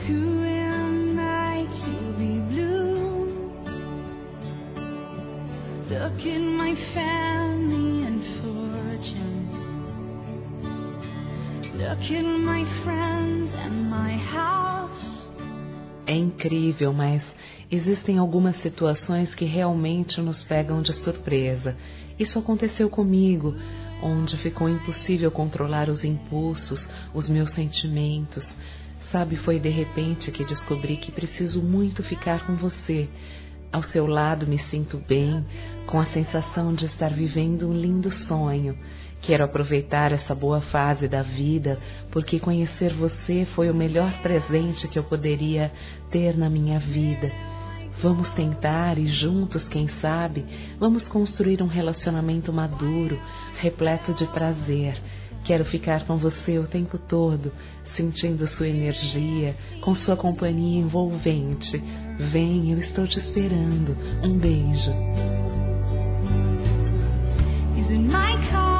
through a night you'll be blue. Look at my family and fortune. Look at my friends and my house. É incrível, mas existem algumas situações que realmente nos pegam de surpresa. Isso aconteceu comigo, onde ficou impossível controlar os impulsos, os meus sentimentos. Sabe, foi de repente que descobri que preciso muito ficar com você. Ao seu lado me sinto bem, com a sensação de estar vivendo um lindo sonho. Quero aproveitar essa boa fase da vida, porque conhecer você foi o melhor presente que eu poderia ter na minha vida. Vamos tentar e juntos, quem sabe, vamos construir um relacionamento maduro, repleto de prazer. Quero ficar com você o tempo todo, sentindo sua energia, com sua companhia envolvente. Vem, eu estou te esperando. Um beijo. Is in my car.